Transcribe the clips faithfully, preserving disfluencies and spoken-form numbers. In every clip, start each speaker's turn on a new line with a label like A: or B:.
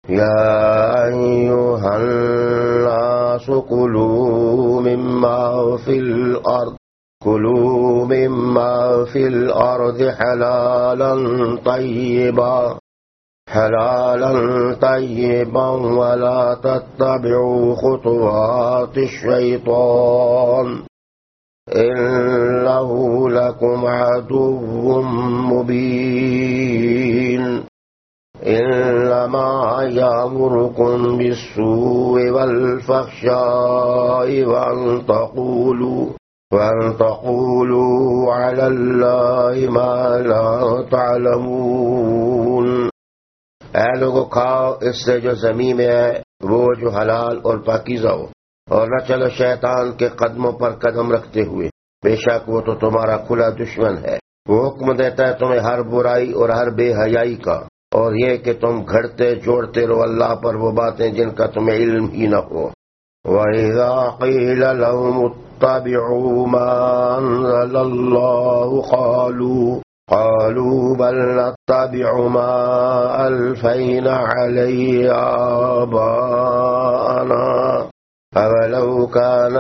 A: يا أيها الناس كلوا مما في الأرض كلوا مما في الأرض حلالا طيبا حلالا طيبا ولا تتبعوا خطوات الشيطان إنه لكم عدو مبين إنما يأمركم بالسوء والفحشاء وأن تقولوا وأن تقولوا على الله ما لا تعلمون۔ اے لوگو کھاؤ اس سے جو زمین میں ہے وہ جو حلال اور پاکیزہ ہو، اور نہ چلو شیطان کے قدموں پر قدم رکھتے ہوئے، بے شک وہ تو تمہارا کھلا دشمن ہے۔ وہ حکم دیتا ہے تمہیں ہر برائی اور ہر بے حیائی کا، اور یہ کہ تم گھڑتے جوڑتے رہو اللہ پر وہ باتیں جن کا تمہیں علم ہی نہ ہو۔ وَإِذَا قِيلَ لَهُمُ اتَّبِعُوا مَا أَنزَلَ اللَّهُ قَالُوا قالوا بل نتبع ما ألفينا عليه آباءنا أولو كان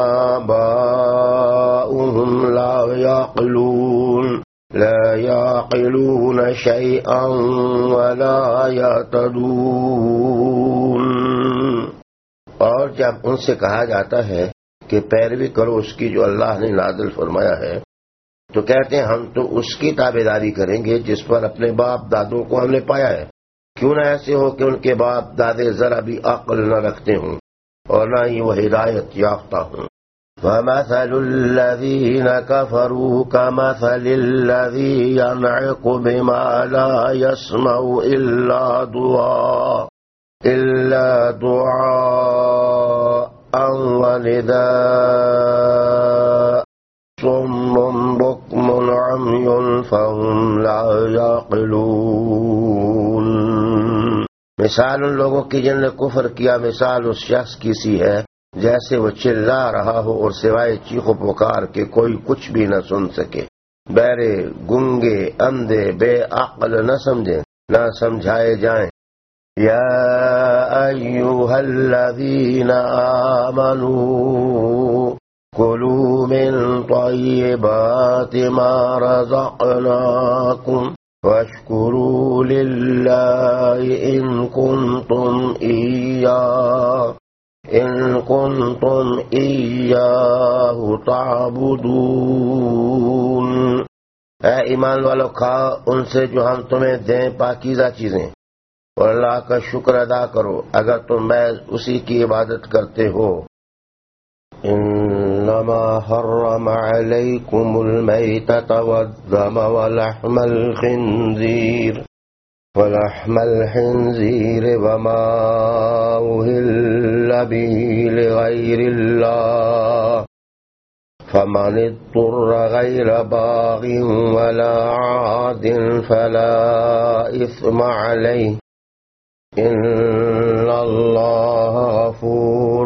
A: آباؤهم لا يعقلون لا يعقلون شيئا ولا يهتدون۔ اور جب ان سے کہا جاتا ہے کہ پیروی کرو اس کی جو اللہ نے نازل فرمایا ہے، تو کہتے ہیں ہم تو اس کی تابعداری کریں گے جس پر اپنے باپ دادوں کو ہم نے پایا ہے۔ کیوں نہ ایسے ہو کہ ان کے باپ دادے ذرا بھی عقل نہ رکھتے ہوں اور نہ ہی وہ ہدایت یافتہ ہوں۔ وَمَثَلُ الَّذِينَ كَفَرُوا كَمَثَلِ الَّذِي يَنْعِقُ بِمَا لَا يَسْمَعُ إِلَّا دُعَاءً إِلَّا دُعَاءً وَنِدَاءً صُمٌّ بُكْمٌ عُمْيٌ فَهُمْ لَا يَعْقِلُونَ۔ مثال ان لوگوں کی جن نے کفر کیا مثال اس شخص کی سی ہے جیسے وہ چلا رہا ہو اور سوائے چیخ و پکار کے کوئی کچھ بھی نہ سن سکے، بہرے گنگے اندھے بے عقل نہ سمجھیں نہ سمجھائے جائیں۔ یا ایھا الذین آمنوا کلوا من طیبات ما رزقناکم واشکروا للہ ان کنتم ایاہ ان کنتم ایاہ تعبدون۔ اے ایمان والو کھاؤ ان سے جو ہم تمہیں دیں پاکیزہ چیزیں، اور اللہ کا شکر ادا کرو اگر تم محض اسی کی عبادت کرتے ہو۔ انما حرم علیکم المیتۃ والدم ولحم الخنزیر ولحم الخنزیر وما أهل به لغیر اللہ فمن اضطر غیر باغ ولا عاد فلا اثم علیہ ان اللہ غفور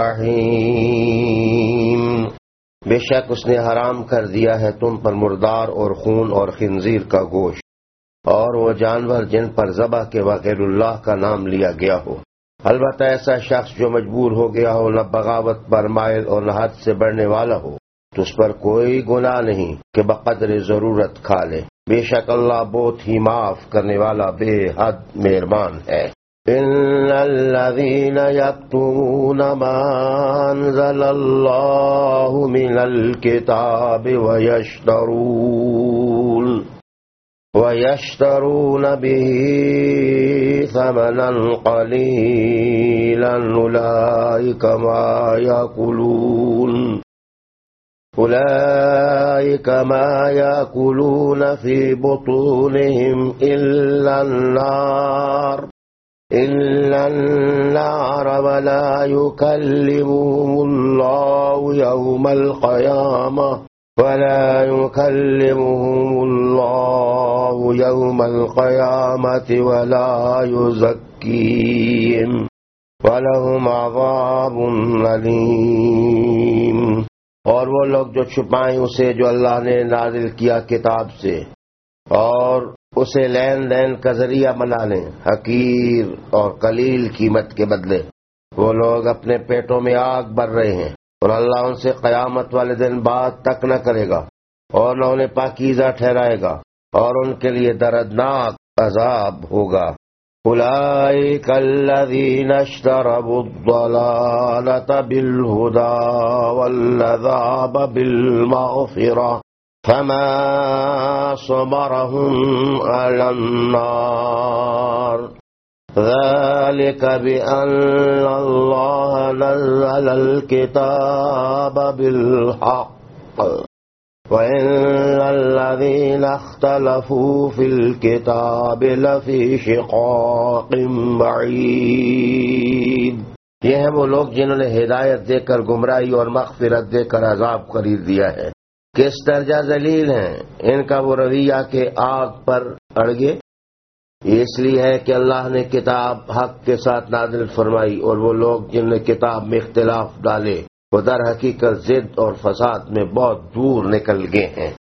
A: رحیم۔ بے شک اس نے حرام کر دیا ہے تم پر مردار اور خون اور خنزیر کا گوشت اور وہ جانور جن پر ذبح کے بغیر اللہ کا نام لیا گیا ہو، البتہ ایسا شخص جو مجبور ہو گیا ہو، نہ بغاوت پر مائل اور نہ حد سے بڑھنے والا ہو، تو اس پر کوئی گناہ نہیں کہ بقدر ضرورت کھا لے، بے شک اللہ بہت ہی معاف کرنے والا بے حد مہربان ہے۔ ان الذين يكتمون ما انزل الله من الكتاب ويشترون ويشترون به ثمنا قليلا اولئك ما يأكلون أولئك ما يأكلون في بطونهم إلا النار إلا النار ولا يكلمهم الله يوم القيامة ولا يكلمهم الله يوم القيامة ولا يزكيهم ولهم عذاب أليم۔ اور وہ لوگ جو چھپائیں اسے جو اللہ نے نازل کیا کتاب سے اور اسے لین دین کا ذریعہ بنا لیں حقیر اور قلیل قیمت کے بدلے۔ وہ لوگ اپنے پیٹوں میں آگ بھر رہے ہیں اور اللہ ان سے قیامت والے دن بات تک نہ کرے گا اور نہ انہیں پاکیزہ ٹھہرائے گا اور ان کے لیے دردناک عذاب ہوگا۔ اولئک الذین اشتروا الضلالۃ بالہدی والعذاب بالمغفرۃ فما صبرهم علی النار ذلك بأن الله نزل الكتاب بالحق وإن الذين اختلفوا في الكتاب لفي شقاق بعيد۔ یہ ہیں وہ لوگ جنہوں نے ہدایت دے کر گمراہی اور مغفرت دے کر عذاب قرار دیا ہے۔ کس درجہ ذلیل ہیں ان کا وہ رویہ کہ آگ پر اڑ گئے۔ اس لیے ہے کہ اللہ نے کتاب حق کے ساتھ نازل فرمائی اور وہ لوگ جن نے کتاب میں اختلاف ڈالے وہ در حقیقت ضد اور فساد میں بہت دور نکل گئے ہیں۔